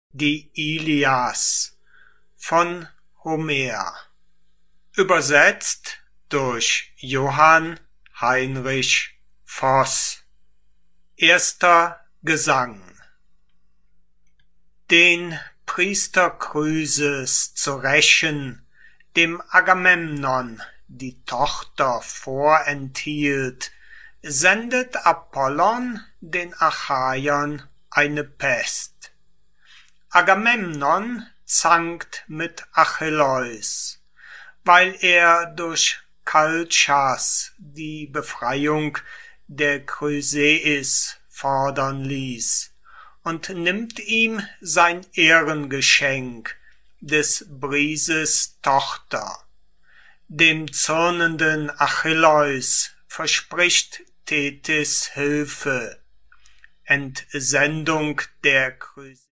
Die Ilias von Homer. Übersetzt durch Johann Heinrich Voß. Erster Gesang. Den Priester Chryses zu rächen, dem Agamemnon die Tochter vorenthielt, sendet Apollon den Achaiern eine Pest. Agamemnon zankt mit Achilleus, weil er durch Kalchas die Befreiung der Chryseis fordern ließ und nimmt ihm sein Ehrengeschenk, des Brises Tochter. Dem zürnenden Achilleus verspricht Thetys Hilfe. Entsendung der